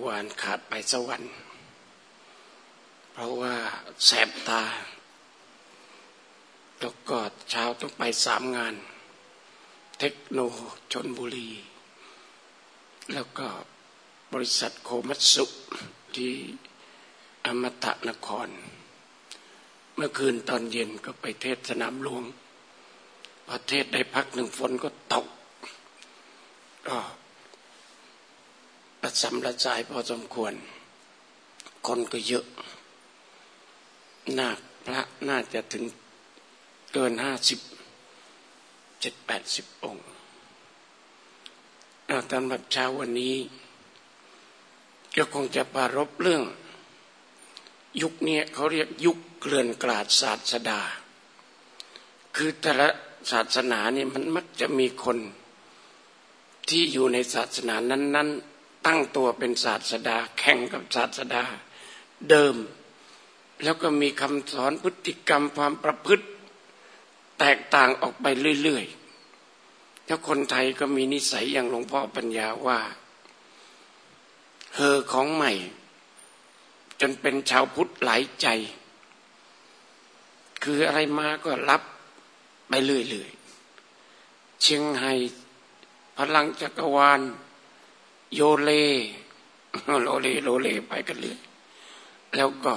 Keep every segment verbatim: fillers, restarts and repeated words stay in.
วานขาดไปสวรรค์เพราะว่าแสบตาแล้วก็เช้าต้องไปสามงานเทคโนชลบุรีแล้วก็บริษัทโคมัตสุที่อมตะนครเมื่อคืนตอนเย็นก็ไปเทศสนามหลวงพอเทศได้พักหนึ่งฝนก็ตกก็ประสำระสายพอสมควรคนก็เยอะนาคพระน่าจะถึงเกินห้าสิบเจ็ดแปดสิบองค์ตอนบัดเช้าวันนี้ก็คงจะปรารภเรื่องยุคนี้เขาเรียกยุคเกลื่อนกลาดศาสดาคือแต่ละศาสนานี่มันมักจะมีคนที่อยู่ในศาสนานั้นๆตั้งตัวเป็นศาสดาแข่งกับศาสดาเดิมแล้วก็มีคำสอนพฤติกรรมความประพฤติแตกต่างออกไปเรื่อยๆถ้าคนไทยก็มีนิสัยอย่างหลวงพ่อปัญญาว่าเฮอของใหม่จนเป็นชาวพุทธหลายใจคืออะไรมาก็รับไปเรื่อยๆเชียงไฮ้พลังจักรวาลโยเลโลเลโลเลไปกันเลยแล้วก็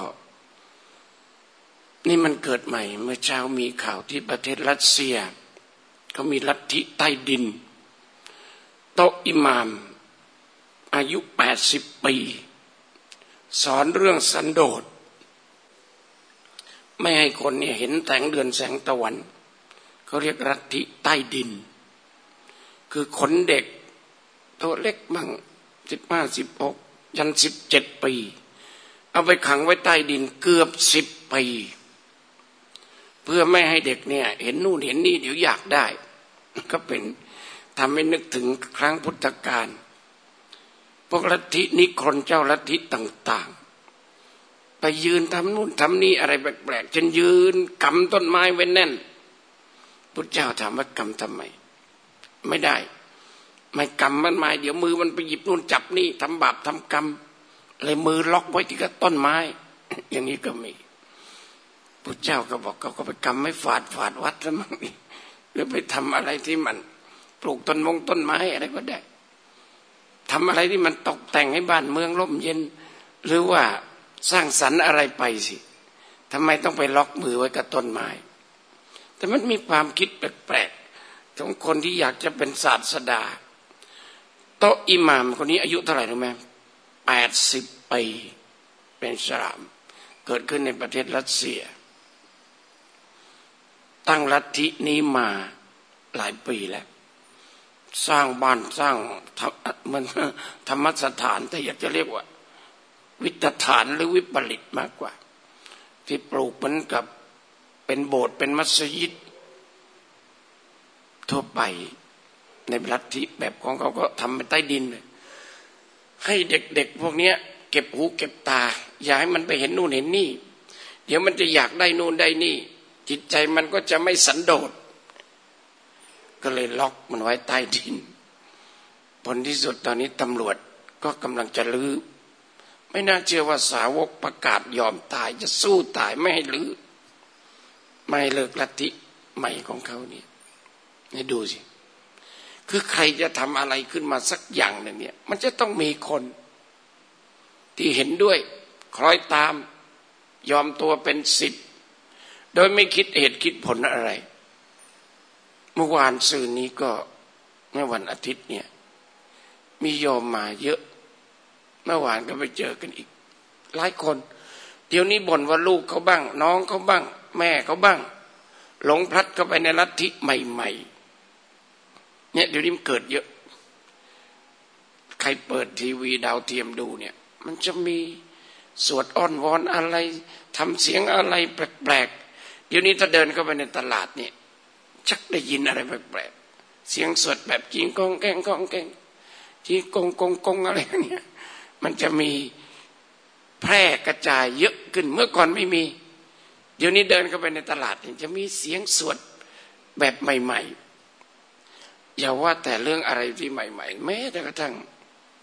นี่มันเกิดใหม่เมื่อเช้ามีข่าวที่ประเทศรัสเซียเขามีลัทธิใต้ดินโตอิหม่ามอายุแปดสิบปีสอนเรื่องสันโดษไม่ให้คนเนี่ยเห็นแสงเดือนแสงตะวันเขาเรียกลัทธิใต้ดินคือขนเด็กตัวเล็กมั่งสิบห้าสิบหกยันสิบเจ็ดปีเอาไปขังไว้ใต้ดินเกือบสิบปีเพื่อไม่ให้เด็กเนี่ยเห็นนู่นเห็นนี่เดี๋ยวอยากได้ก็เป็นทำให้นึกถึงครั้งพุทธกาลพวกลัทธินิครนเจ้าลัทธิต่างๆไปยืนทำนู่นทำนี่อะไรแปลกๆจนยืนกำต้นไม้ไว้แน่นพุทธเจ้าถามว่ากำทำไมไม่ได้ไม่กำมันไม้เดี๋ยวมือมันไปหยิบนู่นจับนี่ทำบาปทำกรรมเลยมือล็อกไว้ที่กับต้นไม้อย่างนี้ก็มีพุทธเจ้าก็บอกเขาก็ไปกำไม่ฝาดฝาดวัดแล้วมั้งนี่หรือไปทำอะไรที่มันปลูกต้นมงต้นไม้อะไรก็ได้ทำอะไรที่มันตกแต่งให้บ้านเมืองร่มเย็นหรือว่าสร้างสรรค์อะไรไปสิทำไมต้องไปล็อกมือไว้กับต้นไม้แต่มันมีความคิดแปลกๆของคนที่อยากจะเป็นศาสดาโตอิหม่ามคนนี้อายุเท่าไหร่รู้ไหมแปดสิบปีเป็นอิสลามเกิดขึ้นในประเทศรัสเซียตั้งลัทธินี้มาหลายปีแล้วสร้างบ้านสร้างมันธรรมสถานแต่อยากจะเรียกว่าวิตฐานหรือวิปริตมากกว่าที่ปลูกเหมือนกับเป็นโบสถ์เป็นมัสยิดทั่วไปในลัทธิแบบของเขาก็ทำเป็นใต้ดินเลยให้เด็กๆพวกนี้เก็บหูเก็บตาอย่าให้มันไปเห็นนู่นเห็นนี่เดี๋ยวมันจะอยากได้นู่นได้นี่จิตใจมันก็จะไม่สันโดษก็เลยล็อกมันไว้ใต้ดินผลที่สุดตอนนี้ตำรวจก็กำลังจะลื้อไม่น่าเชื่อว่าสาวกประกาศยอมตายจะสู้ตายไม่ให้ลื้อไม่ให้เลิกลัทธิใหม่ของเขาเนี่ยให้ดูสิคือใครจะทำอะไรขึ้นมาสักอย่างหนึ่งเนี่ยมันจะต้องมีคนที่เห็นด้วยคล้อยตามยอมตัวเป็นศิษย์โดยไม่คิดเหตุคิดผลอะไรเมื่อวานซืนนี้ก็เมื่อวันอาทิตย์เนี่ยมีโยมมาเยอะเมื่อวานก็ไปเจอกันอีกหลายคนเดี๋ยวนี้บ่นว่าลูกเขาบ้างน้องเขาบ้างแม่เขาบ้างหลงพลัดเข้าไปในลัทธิใหม่ๆเนี่ยเดี๋ยวนี้มันเกิดเยอะใครเปิดทีวีดาวเทียมดูเนี่ยมันจะมีสวดอ้อนวอนอะไรทำเสียงอะไรแปลกๆเดี๋ยวนี้ถ้าเดินเข้าไปในตลาดเนี่ยชักได้ยินอะไรแปลกๆเสียงสวดแบบจีงกองแกงกองแกงจีกงกงกงอะไรเนี่ยมันจะมีแพร่กระจายเยอะขึ้นเมื่อก่อนไม่มีเดี๋ยวนี้เดินเข้าไปในตลาดเนี่ยจะมีเสียงสวดแบบใหม่ๆอย่าว่าแต่เรื่องอะไรที่ใหม่ๆแม้แต่กระทั่ง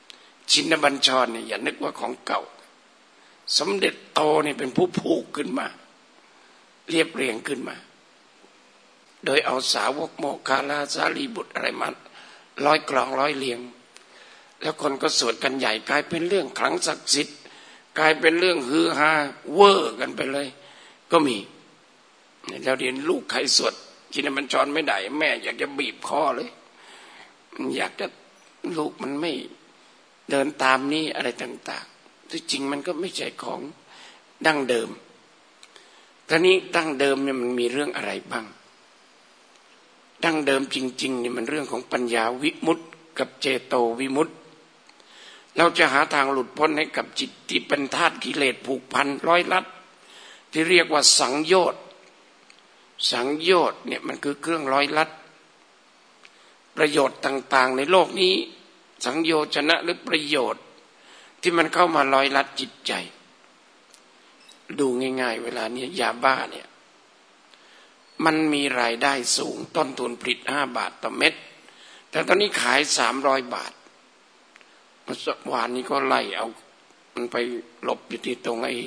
ชินบัญชรเนี่ยอย่านึกว่าของเก่าสมเด็จโตนี่เป็นผู้ผูกขึ้นมาเรียบเรียงขึ้นมาโดยเอาสาวกโมคคัลลาสารีบุตรอะไรมาร้อยกลองร้อยเรียงแล้วคนก็สวดกันใหญ่กลายเป็นเรื่องขลังศักดิ์สิทธิ์กลายเป็นเรื่องฮือฮาเวอร์กันไปเลยก็มีเราเรียนลูกใครสวดชินบัญชรไม่ได้แม่อยากจะบีบคอเลยอยากจะลูกมันไม่เดินตามนี้อะไรต่างๆที่จริงมันก็ไม่ใช่ของดั้งเดิมทีนี้ดั้งเดิมเนี่ยมันมีเรื่องอะไรบ้างดั้งเดิมจริงๆเนี่ยมันเรื่องของปัญญาวิมุตติกับเจโตวิมุตติเราจะหาทางหลุดพ้นให้กับจิตที่เป็นธาตุกิเลสผูกพันร้อยลัดที่เรียกว่าสังโยชน์สังโยชน์เนี่ยมันคือเครื่องร้อยลัดประโยชน์ต่างๆในโลกนี้สังโยชนะหรือประโยชน์ที่มันเข้ามาร้อยลัดจิตใจดูง่ายๆเวลานี้ยาบ้าเนี่ยมันมีรายได้สูงต้นทุนผลิตห้าบาทต่อเม็ดแต่ตอนนี้ขายสามร้อยบาทเมื่อวานนี้ก็ไล่เอามันไปหลบอยู่ที่ตรงไอ้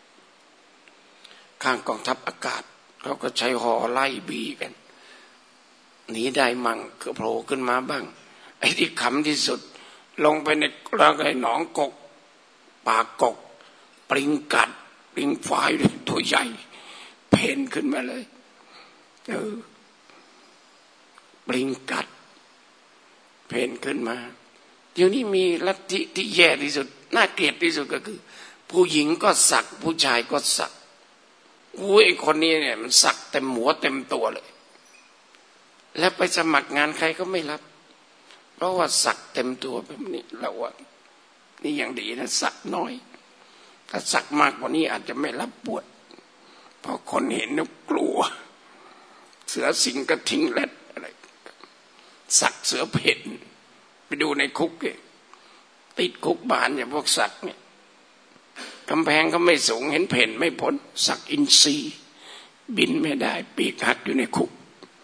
ข้างกองทัพอากาศเขาก็ใช้หอไล่บีกันหนีได้มั่งก็โผล่ขึ้นมาบ้างไอ้ที่ขำที่สุดลงไปในกระไอ้หนองกกปากกกปริงกัดปริงฝายตัวใหญ่เพ่นขึ้นมาเลยเออปริงกัดเพ่นขึ้นมาเดี๋ยวนี้มีลัทธิที่แย่ที่สุดน่าเกลียดที่สุดก็คือผู้หญิงก็สักผู้ชายก็สักโอ้ยคนนี้เนี่ยมันสักเต็มหัวเต็มตัวเลยแล้วไปสมัครงานใครก็ไม่รับเพราะว่าสักเต็มตัวแบบนี้เราว่านี่อย่างดีนะสักน้อยถ้าสักมากกว่านี้อาจจะไม่รับบวชเพราะคนเห็นแล้วกลัวเสือสิงกระทิงเล็ดอะไรสักเสือเพ่นไปดูในคุกเนี่ยติดคุกบานอย่างพวกสักเนี่ยกำแพงก็ไม่สูงเห็นเพ่นไม่พ้นสักอินทรีบินไม่ได้ปีกหักอยู่ในคุก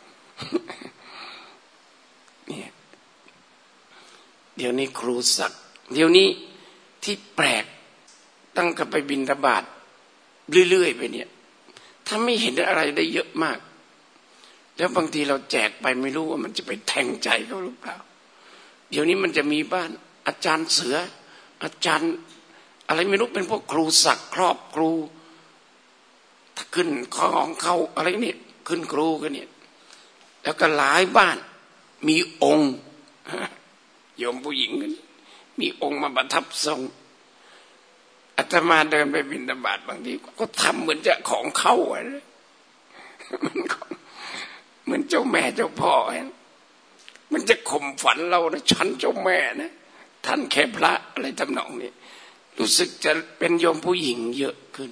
เนี่ยเดี๋ยวนี้ครูสักเดี๋ยวนี้ที่แปลกตั้งกับไปบิณฑบาตเรื่อยๆไปเนี่ยถ้าไม่เห็นอะไรได้เยอะมากแล้วบางทีเราแจกไปไม่รู้ว่ามันจะไปแทงใจเขาหรือเปล่าเดี๋ยวนี้มันจะมีบ้านอาจารย์เสืออาจารย์อะไรไม่รู้เป็นพวกครูสักครอบครูถ้าขึ้นของเขาอะไรนี่ขึ้นครูกันเนี่ยแล้วก็หลายบ้านมีองค์โยมผู้หญิงกันมีองค์มาประทับทรงอาตมาเดินไปบิณฑบาตบางทีก็ทำเหมือนจะของเข้าอะไรมันเหมือนเจ้าแม่เจ้าพ่อมันจะข่มฝันเรานะฉันเจ้าแม่นะท่านแค่พระอะไรทำนองนี้รู้สึกจะเป็นโยมผู้หญิงเยอะขึ้น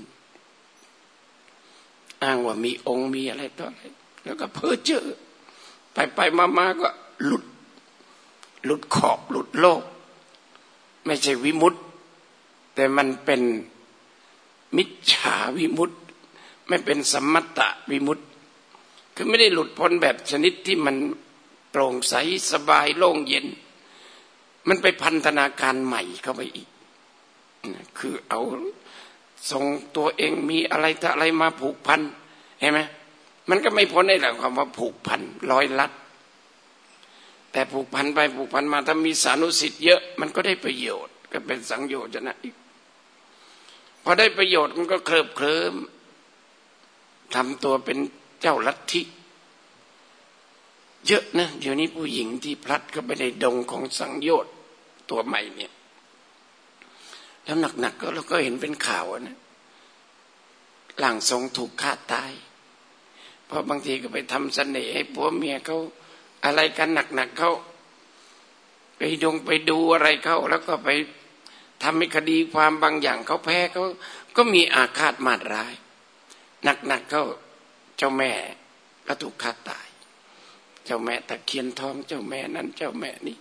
อ้างว่ามีองค์มีอะไรต่ออะไรแล้วก็เพ้อเจ้อไปไปมาๆก็หลุดหลุดขอบหลุดโลกไม่ใช่วิมุตติแต่มันเป็นมิจฉาวิมุตติไม่เป็นสัมมัตตวิมุตติคือไม่ได้หลุดพ้นแบบชนิดที่มันโปร่งใสสบายโล่งเย็นมันไปพันธนาการใหม่เข้าไปอีกคือเอาทรงตัวเองมีอะไรต่ออะไรมาผูกพันเห็นไหมมันก็ไม่พ้นในหลักความว่าผูกพันร้อยลัดแต่ผูกพันไปผูกพันมาถ้ามีสานุสิทธิ์เยอะมันก็ได้ประโยชน์ก็เป็นสังโยชนะอีกพอได้ประโยชน์มันก็เคลิบเคลิ้มทำตัวเป็นเจ้าลัทธิเยอะนะเดี๋ยวนี้ผู้หญิงที่พลัดเข้าไปในดงของสังโยชน์ตัวใหม่เนี่ยแล้วหนักๆก็เราก็เห็นเป็นข่าวนะหลังทรงถูกฆ่าตายเพราะบางทีก็ไปทำเสน่ห์ให้ผัวเมียเขาอะไรกันหนักๆเขาไปดงไปดูอะไรเขาแล้วก็ไปทำให้คดีความบางอย่างเขาแพ้เขาก็มีอาฆาตมาตร้ายหนักๆเขาเจ้าแม่ก็ถูกฆ่าตายเจ้าแม่ตะเคียนทองเจ้าแม่นั้นเจ้าแม่นี้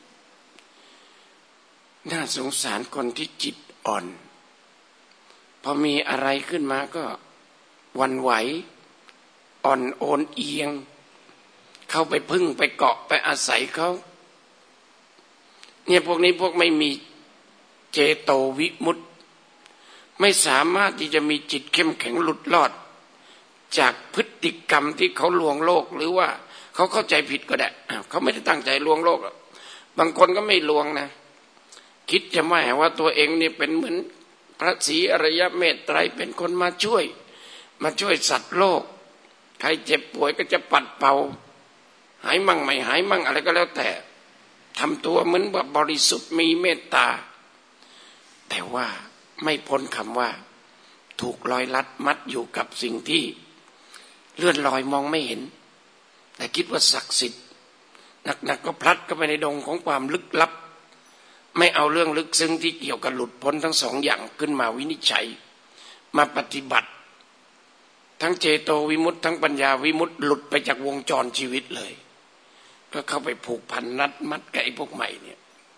น่าสงสารคนที่จิตอ่อนพอมีอะไรขึ้นมาก็หวั่นไหวอ่อนโอนเอียงเข้าไปพึ่งไปเกาะไปอาศัยเขาเนี่ยพวกนี้พวกไม่มีเจโตวิมุตติไม่สามารถที่จะมีจิตเข้มแข็งหลุดรอดจากพฤติกรรมที่เขาลวงโลกหรือว่าเขาเข้าใจผิดก็ได้เขาไม่ได้ตั้งใจลวงโลกหรอกบางคนก็ไม่ลวงนะคิดจะไม่ว่าตัวเองนี่เป็นเหมือนพระศรีอริยเมตไตรเป็นคนมาช่วยมาช่วยสัตว์โลกใครเจ็บป่วยก็จะปัดเป่าหายมั่งไม่หายมั่งอะไรก็แล้วแต่ทำตัวเหมือนแบบบริสุทธิ์มีเมตตาแต่ว่าไม่พ้นคำว่าถูกลอยลัดมัดอยู่กับสิ่งที่เลื่อนลอยมองไม่เห็นแต่คิดว่าศักดิ์สิทธิ์หนักๆก็พลัดเข้าไปในดงของความลึกลับไม่เอาเรื่องลึกซึ้งที่เกี่ยวกับหลุดพ้นทั้งสองอย่างขึ้นมาวินิจฉัยมาปฏิบัติทั้งเจโตวิมุตติทั้งปัญญาวิมุตติหลุดไปจากวงจรชีวิตเลยก็เข้าไปผูกพันนัดมัดกับไอ้พวกใหม่เนี่ย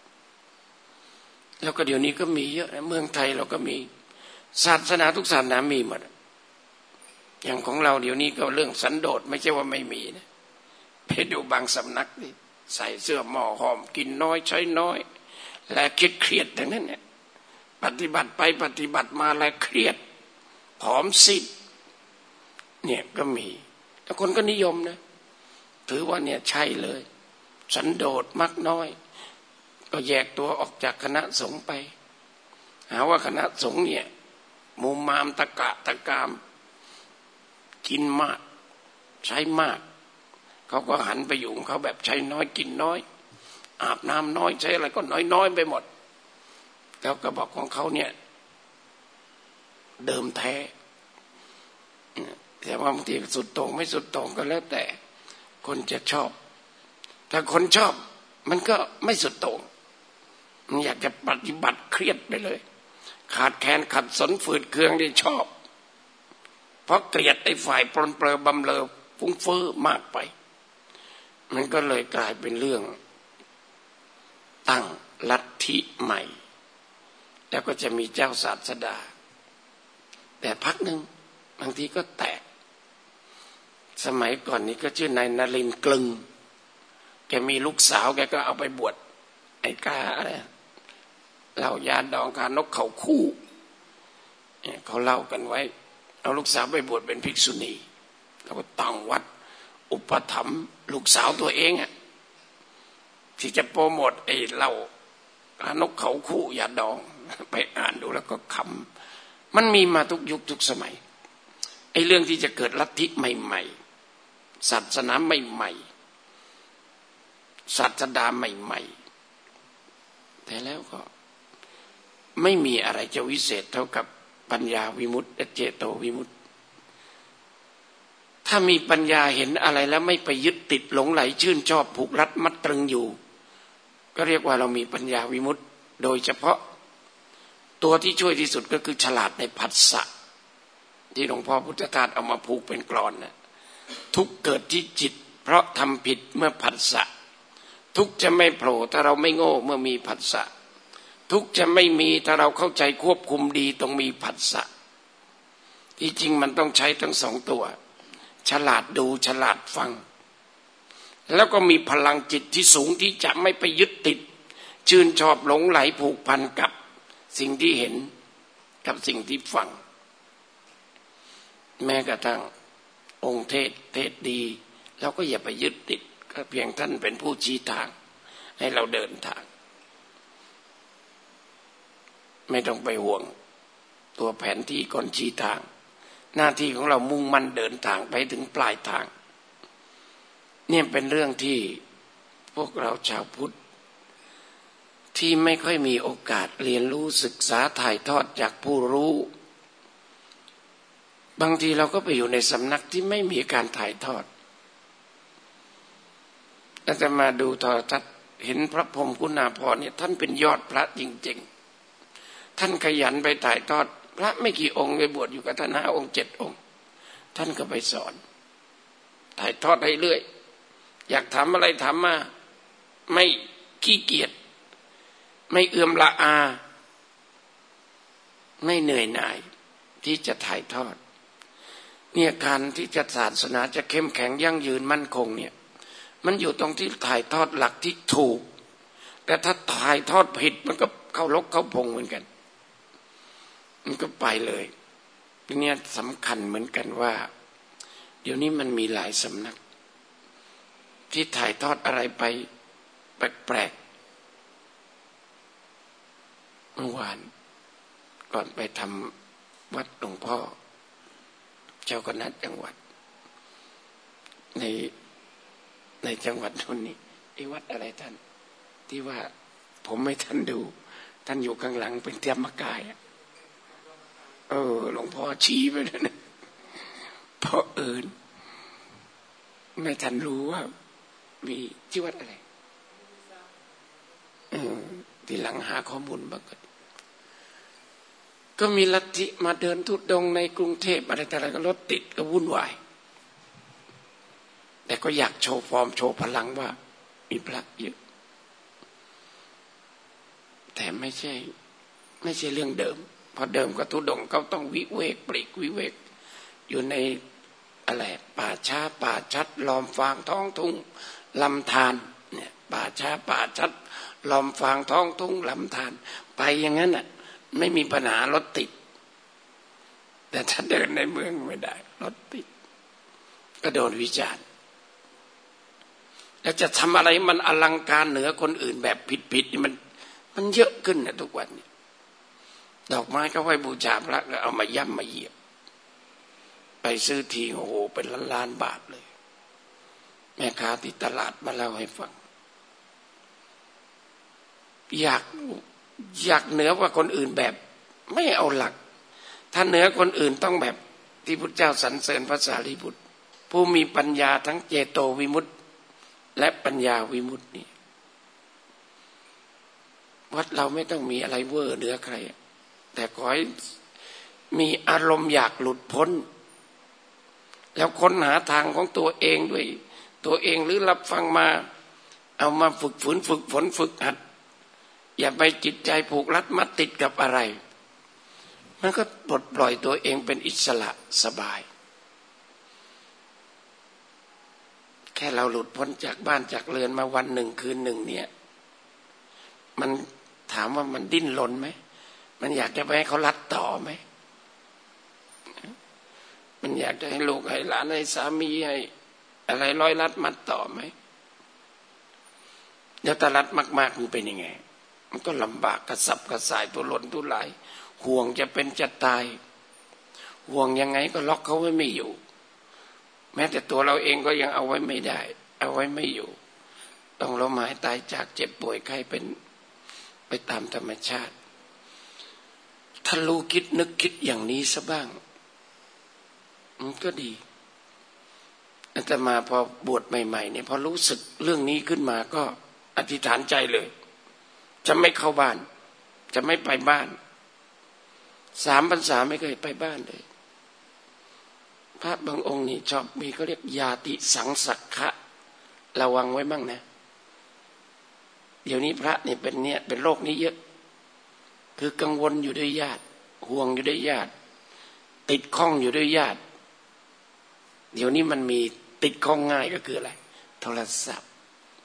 แล้วก็เดี๋ยวนี้ก็มีเยอะนะเมืองไทยเราก็มีศาสนาทุกศาสนามีหมดอย่างของเราเดี๋ยวนี้ก็เรื่องสันโดษไม่ใช่ว่าไม่มีนะไปดูบางสำนักนี่ใส่เสื้อหม้อหอมกินน้อยใช้น้อยและเครียดเครียดทั้งนั้นเนี่ยปฏิบัติไปปฏิบัติมาและเครียดผอมซีดเนี่ยก็มีแล้วคนก็นิยมนะถือว่าเนี่ยใช่เลยสันโดษมักน้อยก็แยกตัวออกจากคณะสงฆ์ไปหาว่าคณะสงฆ์เนี่ยมุมมามตะกะตะกามกินมากใช้มากเขาก็หันไปอยู่ของเขาแบบใช้น้อยกินน้อยอาบน้ำน้อยใช้อะไรก็น้อยๆไปหมดแล้วก็บอกของเขาเนี่ยเดิมแท้แต่ว่าบางทีสุดโต่งไม่สุดโต่งก็แล้วแต่คนจะชอบถ้าคนชอบมันก็ไม่สุดโต่งมันอยากจะปฏิบัติเครียดไปเลยขาดแคลนขัดสนฝืดเคืองที่ชอบเพราะเกลียดไอ้ฝ่ายปลนเปลือบำเรอฟุ้งเฟ้อมากไปมันก็เลยกลายเป็นเรื่องตั้งลัทธิใหม่แล้วก็จะมีเจ้าศาสดาแต่พักหนึ่งบางทีก็แตกสมัยก่อนนี้ก็ชื่อนายนรินทร์กลึงแกมีลูกสาวแกก็เอาไปบวชไอ้กาอะไรเหล้ายาดองกานกเขาคู่เขาเล่ากันไว้เอาลูกสาวไปบวชเป็นภิกษุณีแล้วก็ตั้งวัดอุปถัมภ์ลูกสาวตัวเองอ่ะที่จะโปรโมทไอ้เหล้านกเขาคู่ยาดองไปอ่านดูแล้วก็ขำมันมีมาทุกยุคทุกสมัยไอ้เรื่องที่จะเกิดลัทธิใหม่ๆศาสนาใหม่ๆศาสดาใหม่ๆแต่แล้วก็ไม่มีอะไรจะวิเศษเท่ากับปัญญาวิมุตติและเจโตวิมุตติถ้ามีปัญญาเห็นอะไรแล้วไม่ไปยึดติดหลงไหลชื่นชอบผูกรัดมัดตรึงอยู่ก็เรียกว่าเรามีปัญญาวิมุตติโดยเฉพาะตัวที่ช่วยที่สุดก็คือฉลาดในผัสสะที่หลวงพ่อพุทธทาสเอามาผูกเป็นกลอนนะทุกเกิดที่จิตเพราะทำผิดเมื่อผัสสะทุกจะไม่โผล่ถ้าเราไม่โง่เมื่อมีผัสสะทุกจะไม่มีถ้าเราเข้าใจควบคุมดีต้องมีผัสสะที่จริงมันต้องใช้ทั้งสองตัวฉลาดดูฉลาดฟังแล้วก็มีพลังจิตที่สูงที่จะไม่ไปยึดติดชื่นชอบหลงไหลผูกพันกับสิ่งที่เห็นกับสิ่งที่ฟังแม้กระทั่งองค์เทศเทศดีเราก็อย่าไปยึดติดก็เพียงท่านเป็นผู้ชี้ทางให้เราเดินทางไม่ต้องไปห่วงตัวแผนที่ก่อนชี้ทางหน้าที่ของเรามุ่งมั่นเดินทางไปถึงปลายทางเนี่ยเป็นเรื่องที่พวกเราชาวพุทธที่ไม่ค่อยมีโอกาสเรียนรู้ศึกษาถ่ายทอดจากผู้รู้บางทีเราก็ไปอยู่ในสำนักที่ไม่มีการถ่ายทอดอาจจะมาดูโทรทัศน์เห็นพระพรหมคุณาภรณ์เนี่ยท่านเป็นยอดพระจริงๆท่านขยันไปถ่ายทอดพระไม่กี่องค์ไปบวชอยู่กับท่านห้าองค์เจ็ดองค์ท่านก็ไปสอนถ่ายทอดให้เรื่อยอยากทำอะไรทำมาไม่ขี้เกียจไม่เอื่อมละอาไม่เหนื่อยหน่ายที่จะถ่ายทอดเนี่ยการที่จะศาสนาจะเข้มแข็งยั่งยืนมั่นคงเนี่ยมันอยู่ตรงที่ถ่ายทอดหลักที่ถูกแต่ถ้าถ่ายทอดผิดมันก็เข้าลกเข้าพงเหมือนกันมันก็ไปเลยทีนี้สำคัญเหมือนกันว่าเดี๋ยวนี้มันมีหลายสำนักที่ถ่ายทอดอะไรไปแปลกๆเมื่อวานก่อนไปทำวัดหลวงพ่อเจ้าคณะจังหวัดในในจังหวัดนู้นนี่ไอ้วัดอะไรท่านที่ว่าผมไม่ทันดูท่านอยู่ข้างหลังเป็นธรรมกายเออหลวงพ่อชี้ไปเลยนะเพราะเอิญไม่ทันรู้ว่ามีที่วัดอะไรเออทีหลังหาข้อมูลบ้างก็ก็มีลัทธิมาเดินทุดงในกรุงเทพอะไรแต่อะไรก็รถติดก็วุ่นวายแต่ก็อยากโชว์ฟอร์มโชว์พลังว่ามีพระเยอะแต่ไม่ใช่ไม่ใช่เรื่องเดิมเพราะเดิมก็ทุดงเขาต้องวิเวกปลีกวิเวกอยู่ในอะไรป่าช้าป่าชัดล้อมฟางท้องทุ่งลำธารเนี่ยป่าช้าป่าชัดล้อมฟางท้องทุ่งลำธารไปอย่างนั้นน่ะไม่มีปัญหารถติดแต่ถ้าเดินในเมืองไม่ได้รถติดก็โดนวิจารณ์แล้วจะทำอะไรมันอลังการเหนือคนอื่นแบบผิดๆนี่มันมันเยอะขึ้นนะทุกวันนี้ดอกไม้ก็ไว้บูชาพระก็เอามาย่ำมาเหยียบไปซื้อทีโอ้โหเป็นล้านล้านบาทเลยแม่ค้าที่ตลาดมาเล่าให้ฟังอยากอยากเหนือกว่าคนอื่นแบบไม่เอาหลักถ้าเหนือคนอื่นต้องแบบที่พุทธเจ้าสรรเสริญพระสารีบุตรผู้มีปัญญาทั้งเจโตวิมุตติและปัญญาวิมุตตินี่วัดเราไม่ต้องมีอะไรเวอร์เหนือใครแต่ขอให้มีอารมณ์อยากหลุดพ้นแล้วค้นหาทางของตัวเองด้วยตัวเองหรือรับฟังมาเอามาฝึกฝืนฝึกฝนฝึกหัดอย่าไปจิตใจผูกรัดมัดติดกับอะไรมันก็ปลดปล่อยตัวเองเป็นอิสระสบายแค่เราหลุดพ้นจากบ้านจากเรือนมาวันหนึ่งคืนหนึ่งเนี่ยมันถามว่ามันดิ้นรนไหมมันอยากจะไปให้เขารัดต่อไหมมันอยากจะให้ลูกให้หลานให้สามีให้อะไรร้อยรัดมัดต่อไหมเดี๋ยวถ้ารัดมากๆมันเป็นยังไงมันก็ลำบากกระสับกระส่ายตัวหล่นตัวไหลห่วงจะเป็นจะตายห่วงยังไงก็ล็อกเขาไว้ไม่อยู่แม้แต่ตัวเราเองก็ยังเอาไว้ไม่ได้เอาไว้ไม่อยู่ต้องล้มหายตายจากเจ็บป่วยไข้เป็นไปตามธรรมชาติถ้ารู้คิดนึกคิดอย่างนี้ซะบ้างมันก็ดีอาตมาพอบวชใหม่ๆเนี่ยพอรู้สึกเรื่องนี้ขึ้นมาก็อธิษฐานใจเลยจะไม่เข้าบ้านจะไม่ไปบ้านสามพรรษาไม่เคยไปบ้านเลยพระบางองค์นี่ชอบมีเขาเรียกยาติสังสักขะระวังไว้บ้างนะเดี๋ยวนี้พระนี่เป็นเนี่ยเป็นโรคนี้เยอะคือกังวลอยู่ด้วยญาติห่วงอยู่ด้วยญาติติดข้องอยู่ด้วยญาติเดี๋ยวนี้มันมีติดข้องง่ายก็คืออะไรโทรศัพท์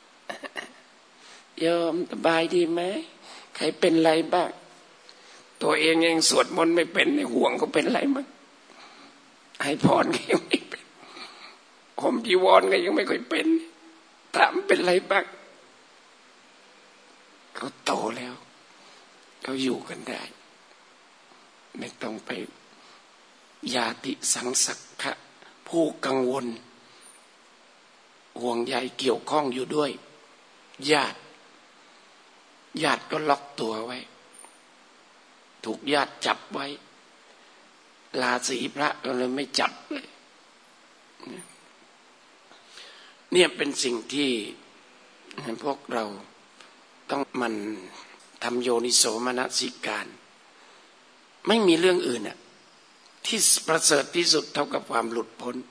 โยมสบายดีไหมใครเป็นไรบ้างตัวเองเองสวดมนต์ไม่เป็นในห่วงก็เป็นไรมั้งให้พรก็ยังไม่เป็นห่มจีวรก็ยังไม่ค่อยเป็นถามเป็นไรบ้างเขาโตแล้วเขาอยู่กันได้ไม่ต้องไปยาติสังสักขะผู้กังวลห่วงใยเกี่ยวข้องอยู่ด้วยญาติญาติก็ล็อกตัวไว้ถูกญาติจับไว้ลาสีพระก็เลยไม่จับเลยเนี่ยเป็นสิ่งที่พวกเราต้องมันทำโยนิโสมนสิการไม่มีเรื่องอื่นอ่ะที่ประเสริฐที่สุดเท่ากับความหลุดพ้น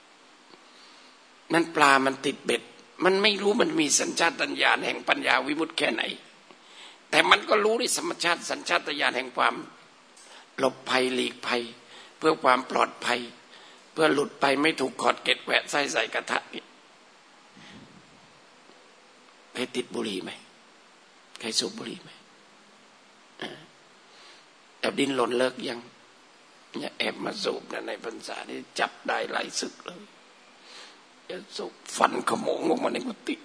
นั่นปลามันติดเบ็ดมันไม่รู้มันมีสัญชาตญาณแห่งปัญญาวิมุตติแค่ไหนแต่มันก็รู้ด้วยธรรมชาติสัญชาตญาณแห่งความหลบภัยหลีกภัยเพื่อความปลอดภัยเพื่อหลุดไปไม่ถูกขอดเกล็ดแหวะไส้ใส่กระทะนี่ใครติดบุหรี่ไหมใครสูบบุหรี่ไหมแอบดิ้นรนเลิกยังเนี่ยแอบมาสูบนะในพรรษานี่จับได้หลายศึกเลยจะสูบฟันขโมงลงมาในกุฏิ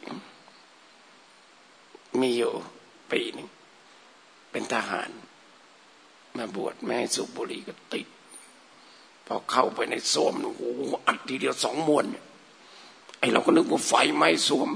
มีอยู่ปีหนึ่งเป็นทหารมาบวชไม่ให้สูบบุหรี่ก็ติดพอเข้าไปในส้วมโอ้โหอัดทีเดียวสองมวนเนี่ยไอเราก็นึกว่าไฟไหม้ส้วม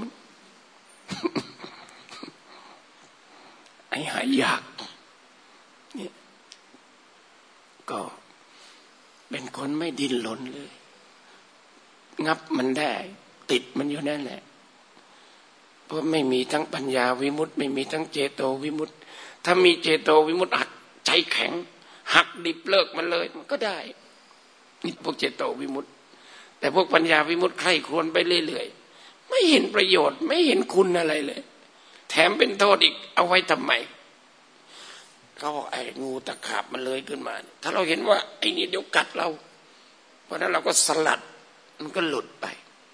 ไอหายยากเนี่ยก็เป็นคนไม่ดิ้นรนเลยงับมันได้ติดมันอยู่นั่นแหละเพราะไม่มีทั้งปัญญาวิมุตติไม่มีทั้งเจโตวิมุตติถ้ามีเจโตวิมุตติหักใจแข็งหักดิบเลิกมันเลยมันก็ได้นี่พวกเจโตวิมุตติแต่พวกปัญญาวิมุตติใคร่ครวญไปเรื่อยๆไม่เห็นประโยชน์ไม่เห็นคุณอะไรเลยแถมเป็นโทษอีกเอาไว้ทำไมเขาบอกไอ้งูตะขาบมันเลยขึ้นมาถ้าเราเห็นว่าไอ้นี่เดี๋ยวกัดเราเพราะนั้นเราก็สลัดมันก็หลุดไป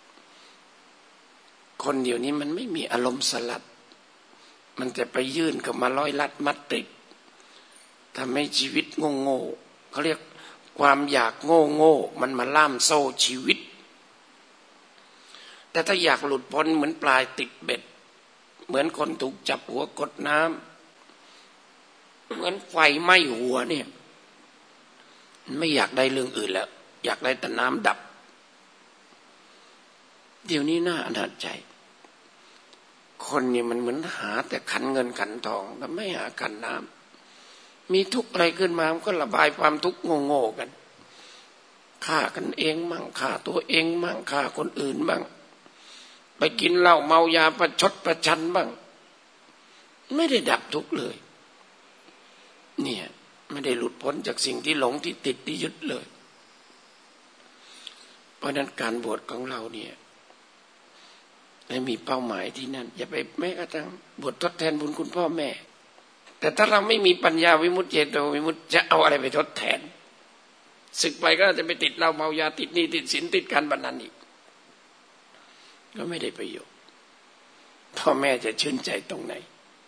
คนเดี๋ยวนี้มันไม่มีอารมณ์สลัดมันจะไปยื่นกับมาร้อยลัดมัดติดทำให้ชีวิตโง่โง่เขาเรียกความอยากโง่โง่มันมาล่ามโซ่ชีวิตแต่ถ้าอยากหลุดพ้นเหมือนปลายติดเบ็ดเหมือนคนถูกจับหัวกดน้ำเหมือนไฟไหม้หัวเนี่ยไม่อยากได้เรื่องอื่นแล้วอยากได้แต่น้ำดับเดี๋ยวนี้น่าอนาจใจคนเนี่ยมันเหมือนหาแต่ขันเงินขันทองแต่ไม่หาขันน้ำมีทุกข์อะไรขึ้นมามันก็ระบายความทุกข์โง่ๆกันฆ่ากันเองมั่งฆ่าตัวเองมั่งฆ่าคนอื่นบ้างไปกินเหล้าเมายาประชดประชันบ้างไม่ได้ดับทุกข์เลยเนี่ยไม่ได้หลุดพ้นจากสิ่งที่หลงที่ติดที่ยึดเลยเพราะนั้นการบวชของเราเนี่ยให้มีเป้าหมายที่นั่นอย่าไปแม้กระทั่งบวชทดแทนบุญคุณพ่อแม่แต่ถ้าเราไม่มีปัญญาวิมุตติเจโตวิมุตติจะเอาอะไรไปทดแทนศึกไปก็จะไปติดเหล้าเมายาติดหนี้ติดสินติดการบันนันอีกก็ไม่ได้ประโยชน์พ่อแม่จะชื่นใจตรงไหน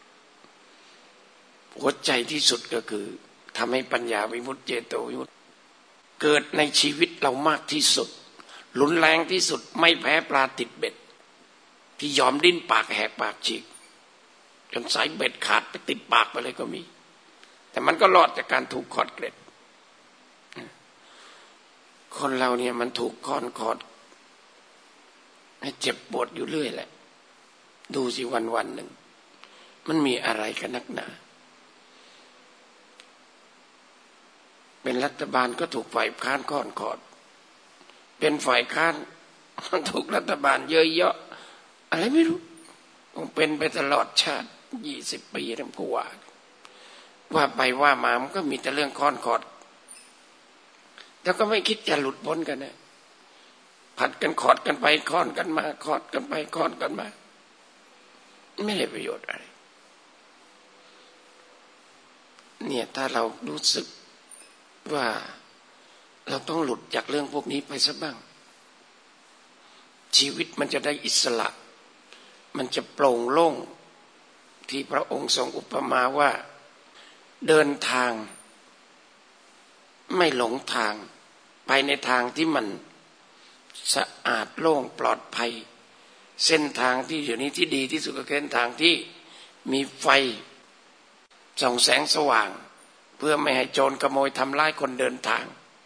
หัวใจที่สุดก็คือทำให้ปัญญาวิมุตติเจโตวิมุตติเกิดในชีวิตเรามากที่สุดรุนแรงที่สุดไม่แพ้ปลาติดเบ็ดที่ยอมดิ้นปากแหกปากฉีกจนสายเบ็ดขาดไปติดปากไปเลยก็มีแต่มันก็รอดจากการถูกขอดเกล็ดคนเราเนี่ยมันถูกค้อนขอดให้เจ็บปวดอยู่เรื่อยแหละดูสิวันวันหนึ่งมันมีอะไรกันนักหนาเป็นรัฐบาลก็ถูกฝ่ายค้านค้อนขอดเป็นฝ่ายค้านถูกรัฐบาลเยอะเยาะอะไรไม่รู้คงเป็นไปตลอดชาติยี่สิบปีทั้งผู้ว่าว่าไปว่ามามันก็มีแต่เรื่องค้อนขอดแล้วก็ไม่คิดจะหลุดพ้นกันนะผัดกันขอดกันไปค้อนกันมาขอดกันไปค้อนกันมาไม่ได้ประโยชน์อะไรเนี่ยถ้าเรารู้สึกว่าเราต้องหลุดจากเรื่องพวกนี้ไปซะบ้างชีวิตมันจะได้อิสระมันจะโปร่งโล่งที่พระองค์ทรงอุปมาว่าเดินทางไม่หลงทางไปในทางที่มันสะอาดโล่งปลอดภัยเส้นทางที่เดี๋ยวนี้ที่ดีที่สุดก็คือเส้นทางที่มีไฟส่องแสงสว่างเพื่อไม่ให้โจรขโมยทำร้ายคนเดินทาง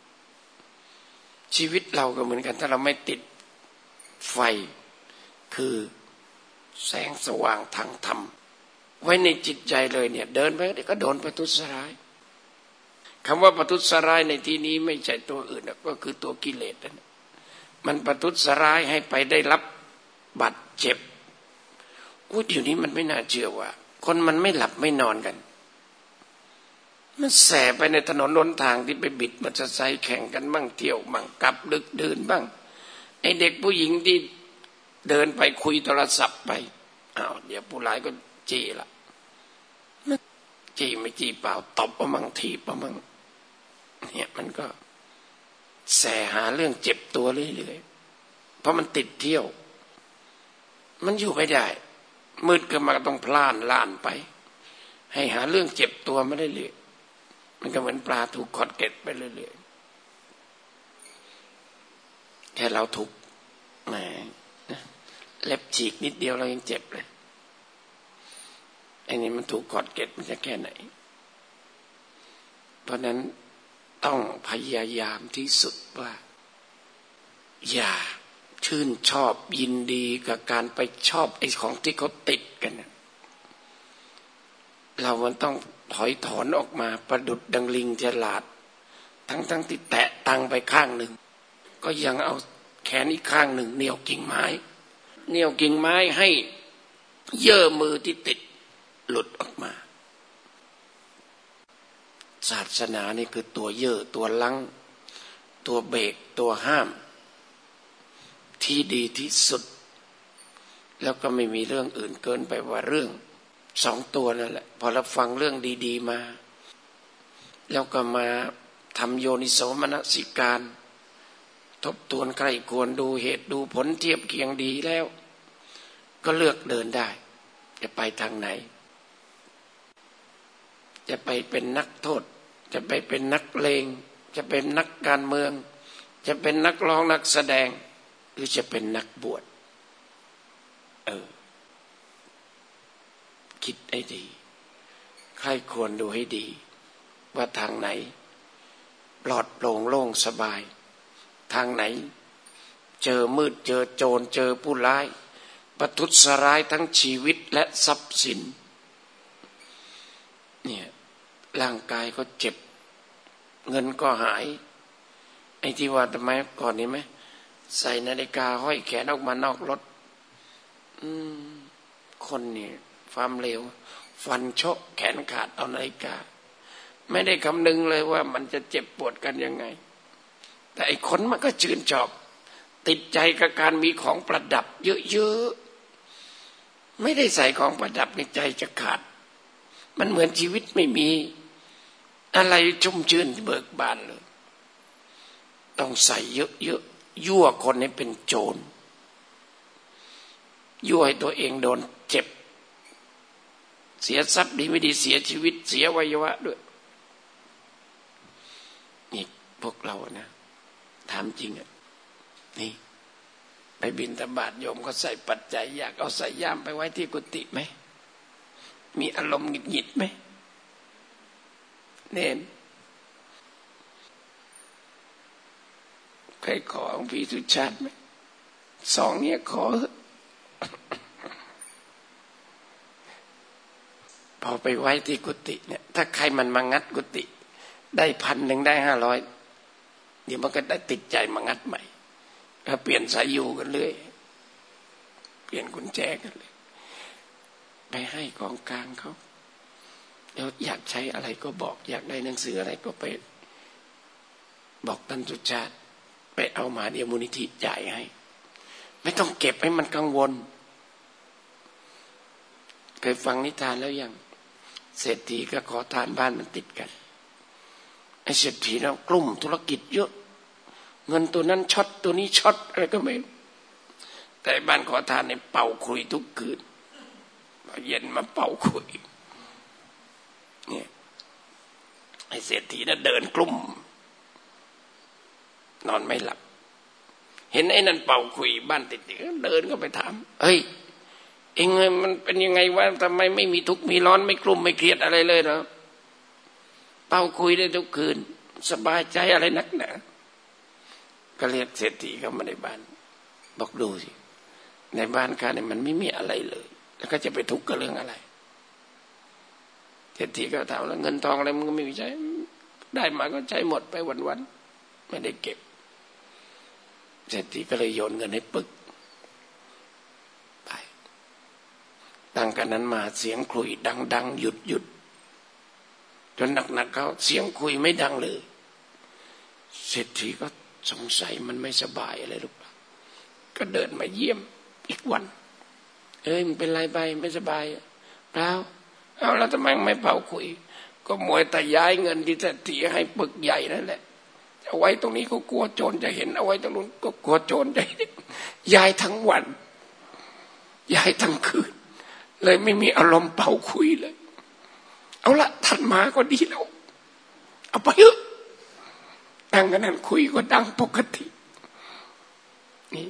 ชีวิตเราก็เหมือนกันถ้าเราไม่ติดไฟคือแสงสว่างทางธรรมไว้ในจิตใจเลยเนี่ยเดินไปเดี๋ยวก็โดนประทุษร้ายคำว่าประทุษร้ายในที่นี้ไม่ใช่ตัวอื่นก็คือตัวกิเลสนั่นมันประทุษร้ายให้ไปได้รับบาดเจ็บอู้เดี๋ยวนี้มันไม่น่าเชื่อว่าคนมันไม่หลับไม่นอนกันมันแสไปในถนนหนทางที่ไปบิดมอเตอร์ไซค์แข่งกันบ้างเที่ยวบ้างกลับดึกเดินบ้างไอเด็กผู้หญิงที่เดินไปคุยโทรศัพท์ไปอ้าวเดี๋ยวผู้ร้ายก็จี้ละจี้ไม่จี้เปล่าตบประมังทีประมังเนี่ยมันก็แสหาเรื่องเจ็บตัวเรื่อยๆเพราะมันติดเที่ยวมันอยู่ไม่ได้มืดก็มาต้องพล่านล่านไปให้หาเรื่องเจ็บตัวไม่ได้เลยมันก็เหมือนปลาถูกขอดเกล็ดไปเรื่อยๆแค่เราถูกแหมเล็บฉีกนิดเดียวเรายังเจ็บเลยไอ้นี่มันถูกขอดเกล็ดมันจะแค่ไหนเพราะนั้นต้องพยายามที่สุดว่าอย่าชื่นชอบยินดีกับการไปชอบไอ้ของที่เขาติดกันเรามันต้องถอยถอนออกมาประดุจดังลิงฉลาดทั้งทั้งที่แตะตังไปข้างหนึ่งก็ยังเอาแขนอีกข้างหนึ่งเหนี่ยวกิ่งไม้เหนี่ยวกิ่งไม้ให้เยื่อมือที่ติดหลุดออกมาศาสนานี่คือตัวเยื่อตัวลังตัวเบรกตัวห้ามที่ดีที่สุดแล้วก็ไม่มีเรื่องอื่นเกินไปว่าเรื่องสองตัวนั่นแหละพอเราฟังเรื่องดีๆมาแล้วก็มาทำโยนิโสมนสิการทบทวนใคร่ควรดูเหตุดูผลเทียบเคียงดีแล้วก็เลือกเดินได้จะไปทางไหนจะไปเป็นนักโทษจะไปเป็นนักเลงจะเป็นนักการเมืองจะเป็นนักร้องนักแสดงหรือจะเป็นนักบวชเออคิดให้ดีใครควรดูให้ดีว่าทางไหนปลอดโปร่งโล่งสบายทางไหนเจอมืดเจอโจรเจอผู้ร้ายประทุษร้ายทั้งชีวิตและทรัพย์สินเนี่ยร่างกายก็เจ็บเงินก็หายไอ้ที่ว่าทำไมก่อนนี้ไหมใส่นาฬิกาห้อยแขนออกมานอกรถอืมคนนี่ความเร็วฟันโชกแขนขาดเอานาฬิกาไม่ได้คำนึงเลยว่ามันจะเจ็บปวดกันยังไงแต่ไอ้คนมันก็ชื่นชอบติดใจกับการมีของประดับเยอะๆไม่ได้ใส่ของประดับในใจจะขาดมันเหมือนชีวิตไม่มีอะไรชุ่มชื่นเบิกบานเลยต้องใส่เยอะๆยั่วคนให้เป็นโจรยั่วให้ตัวเองโดนเจ็บเสียทรัพย์ดีไม่ดีเสียชีวิตเสียอวัยวะด้วยนี่พวกเรานะถามจริงอ่ะนี่ไปบิณฑบาตโยมก็ใส่ปัจจัยอยากเอาใส่ย่ามไปไว้ที่กุฏิไหมมีอารมณ์หงุดหงิดไหมเน้นใครขอของพี่สุชาติไหมสองเนี้ยขอพอไปไว้ที่กุฏิเนี่ยถ้าใครมันมางัดกุฏิได้พันหนึ่งได้ห้าร้อยเดี๋ยวมันก็ได้ติดใจมางัดใหม่ถ้าเปลี่ยนสายอยู่กันเลยเปลี่ยนกุญแจกันเลยไปให้กองกลางเขาแล้วอยากใช้อะไรก็บอกอยากได้หนังสืออะไรก็ไปบอกท่านสุชาติไปเอามาเดี๋ยวมูลนิธิจ่ายให้ไม่ต้องเก็บให้มันกังวลเคยฟังนิทานแล้วยังเศรษฐีกับขอทานบ้านมันติดกันไอ้เศรษฐีเรากลุ่มธุรกิจเยอะเงินตัวนั้นช็อตตัวนี้ช็อตอะไรก็ไม่รู้แต่บ้านขอทานเนี่ยเป่าคุยทุกคืนเย็นมาเป่าคุยเนี่ยไอ้เศรษฐีน่ะเดินกลุ่มนอนไม่หลับเห็นไอ้นั่นเป่าคุยบ้านติดๆเดินก็ไปถามเฮ้ยเองมันเป็นยังไงวะทำไมไม่มีทุกข์มีร้อนไม่กลุ้มไม่เครียดอะไรเลยเนาะเป่าคุยได้ทุกคืนสบายใจอะไรนักหนาก็เรียกเศรษฐีเข้ามาในบ้านบอกดูสิในบ้านข้าเนี่ยมันไม่มีอะไรเลยแล้วก็จะไปทุกข์กับเรื่องอะไรเศรษฐีก็ถามแล้วเงินทองอะไรมึงก็ไม่มีใช้ได้มาก็ใช้หมดไปวันๆไม่ได้เก็บเศรษฐีก็เลยโยนเงินให้ปึกไปตั้งกันนั้นมาเสียงคุยดังๆหยุดหยุดจนหนักๆเขาเสียงคุยไม่ดังเลยเศรษฐีก็สงสัยมันไม่สบายอะไรหรือเปล่าก็เดินมาเยี่ยมอีกวันเอ้ยมันเป็นไรไปไม่สบายเปล่าเอาแล้วทำไมไม่เป่าคุยก็มวยแต่ย้ายเงินที่เศรษฐีให้ปึกใหญ่นั่นแหละเอาไว้ตรงนี้ก็กลัวโจรจะเห็นเอาไว้ตรงนู้นก็กลัวโจรจะเห็นย้ายทั้งวันย้ายทั้งคืนเลยไม่มีอารมณ์เป่าคุยเลยเอาละท่านมาก็ดีแล้วเอาไปเถอะดังกันนั้นคุยก็ดังปกตินี่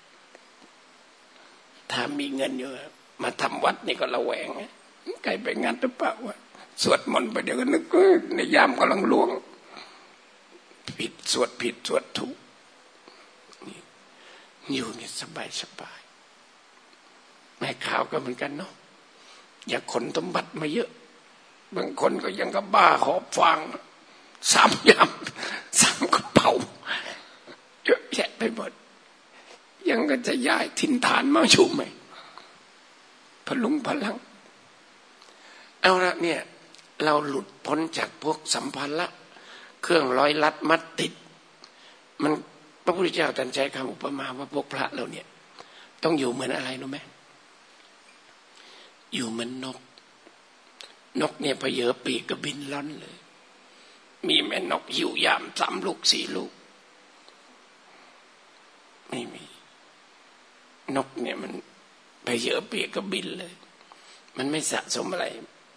ถ้ามีเงินอยู่มาทำวัดนี่ก็ระแวงใครไปงานหรือเปล่าวะสวดมนต์ไปเดี๋ยวก็นึกในยามกำลังล่วงผิดสวดผิดสวดถูกนี่อยู่นี่สบายสบายแม่ข่าวก็เหมือนกันเนาะอย่าขนสมบัติมาเยอะบางคนก็ยังกับบ้าหอบฟางสามยามสามกระเป๋าเยอะแยะไปหมดยังก็จะย้ายถิ่นฐานมาอยู่ไหมพลุงพลังเอาละเนี่ยเราหลุดพ้นจากพวกสัมภาระเครื่องร้อยลัดมัดติดมันพระพุทธเจ้าตรัสใช้คำอุปมาว่าพวกพระเราเนี่ยต้องอยู่เหมือนอะไรรู้ไหมอยู่เหมือนนกนกเนี่ยพอเหยอปีกก็บินล่อนเลยมีแม่นกหิวยามสามลูกสี่ลูกไม่มีนกเนี่ยมันไปเหยอปีกก็บินเลยมันไม่สะสมอะไร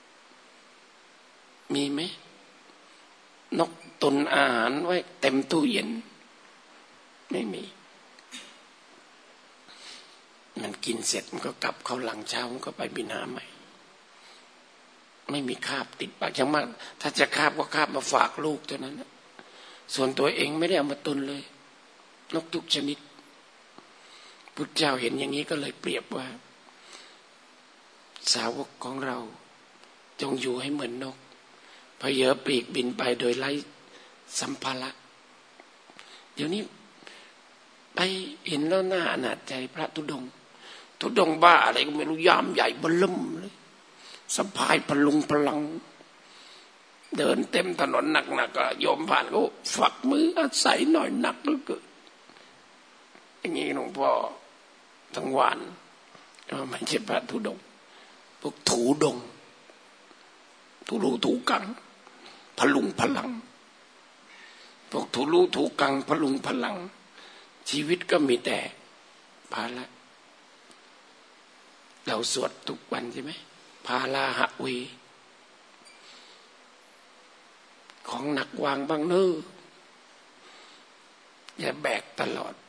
มีไหมนกตุนอาหารไว้เต็มตู้เย็นไม่มีมันกินเสร็จมันก็กลับเข้าหลังเช้ามันก็ไปบินหาใหม่ไม่มีคาบติดปากอย่างมากถ้าจะคาบก็คาบมาฝากลูกเท่านั้นนะส่วนตัวเองไม่ได้เอามาตุนเลยนกทุกชนิดพุทธเจ้าเห็นอย่างนี้ก็เลยเปรียบว่าสาวกของเราจงอยู่ให้เหมือนนกพเหยอปีกบินไปโดยไร้สัมภาระเดี๋ยวนี้ไปเห็นแล้วน่าอนาจใจพระธุดงค์ธุดงค์บ้าอะไรก็ไม่รู้ยามใหญ่เบิ่มเลยสะพายพลุงพลังเดินเต็มถนนหนักๆก็โยมผ่านก็ฝักมืออาศัยหน่อยหนักเหลือเกินอย่างนี้หลวงพ่อทั้งวันไม่ใช่พระธุดงค์พวกถูดงถูรูถูกังพลุงพลังพวกถูรูถูกังพลุงพลังชีวิตก็มีแต่ภาระเราสวดทุกวันใช่ไหมภาลาหะเวของหนักวางบ้างเนอะอย่าแบกตลอด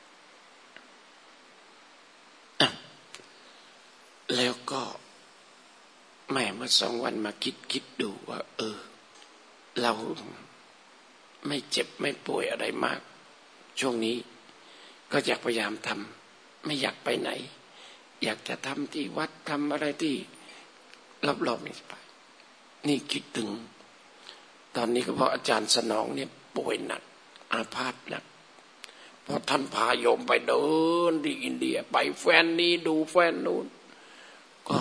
อ่ะแล้วก็แม่เมื่อสองวันมาคิดคิดดูว่าเออเราไม่เจ็บไม่ป่วยอะไรมากช่วงนี้ก็อยากพยายามทำไม่อยากไปไหนอยากจะทำที่วัดทำอะไรที่รอบๆนี่ไปนี่คิดถึงตอนนี้ก็เพราะอาจารย์สนองเนี่ยป่วยหนักอาพาธหนักเพราะท่านพาโยมไปเดินที่อินเดียไปแฟนนี้ดูแฟนนู้นก็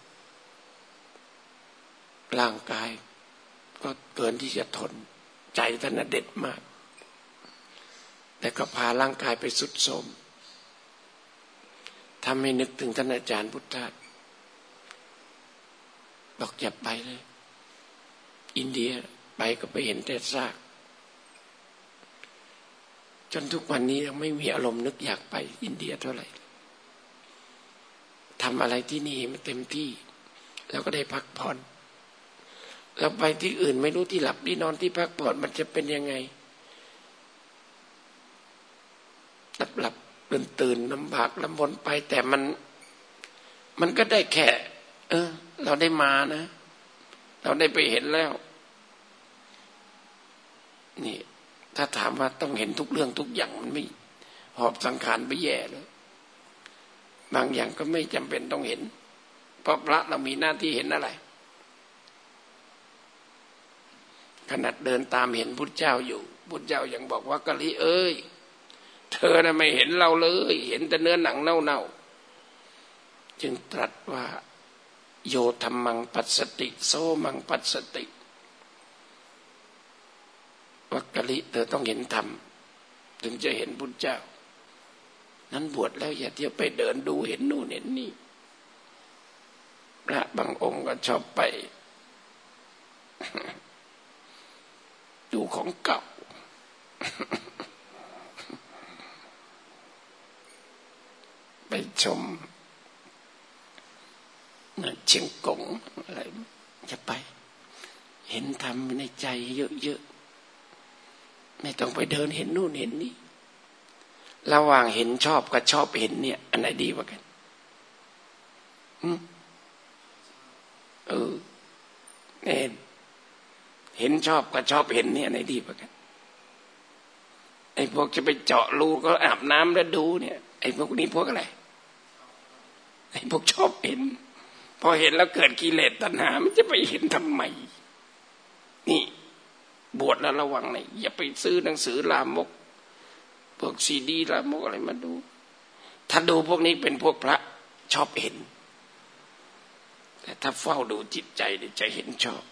ร่างกายก็เกินที่จะทนใจท่านเด็ดมากแต่ก็พาร่างกายไปสุดโทรมทำให้นึกถึงท่านอาจารย์พุทธะบอกอย่าไปเลยอินเดียไปก็ไปเห็นแต่ซากจนทุกวันนี้ยังไม่มีอารมณ์นึกอยากไปอินเดียเท่าไหร่ทำอะไรที่นี่มันเต็มที่แล้วก็ได้พักผ่อนเราไปที่อื่นไม่รู้ที่หลับที่นอนที่พักผ่อนมันจะเป็นยังไงหลับหลับตื่นตื่นลำบากลำบนไปแต่มันมันก็ได้แค่เออเราได้มานะเราได้ไปเห็นแล้วนี่ถ้าถามว่าต้องเห็นทุกเรื่องทุกอย่างมันไม่หอบสังขารไปแย่เลยบางอย่างก็ไม่จำเป็นต้องเห็นเพราะพระเรามีหน้าที่เห็นอะไรขนาดเดินตามเห็นพุทธเจ้าอยู่พุทธเจ้ายังบอกว่ากะลิเอ้ยเธอน่ะไม่เห็นเราเลยเห็นแต่เนื้อหนังเน่าๆจึงตรัสว่าโยธัมมังปัสสติโสมังปัสสติวักกะลิเธอต้องเห็นธรรมถึงจะเห็นพุทธเจ้านั้นบวชแล้วอย่าเที่ยวไปเดินดูเห็นนู่นเห็นนี่พระบางองค์ก็ชอบไปดูของเก่าไปชมเชียงกงอะไรจะไปเห็นธรรมในใจเยอะๆไม่ต้องไปเดินเห็นนู่นเห็นนี่ระหว่างเห็นชอบกับชอบเห็นเนี่ยอันไหนดีกว่ากันอืมเออเห็นเห็นชอบกับชอบเห็นเนี่ยอันไหนดีกว่ากันไอ้พวกจะไปเจาะรูก็อาบน้ำแล้วดูเนี่ยไอ้พวกนี้พวกอะไรไอ้พวกชอบเห็นพอเห็นแล้วเกิดกิเลสตัณหามันจะไปเห็นทำไมนี่บวชแล้วระวังหน่อยอย่าไปซื้อหนังสือลามกพวกซีดีลามกอะไรมาดูถ้าดูพวกนี้เป็นพวกพระชอบเห็นแต่ถ้าเฝ้าดูจิตใจจะเห็นชอบ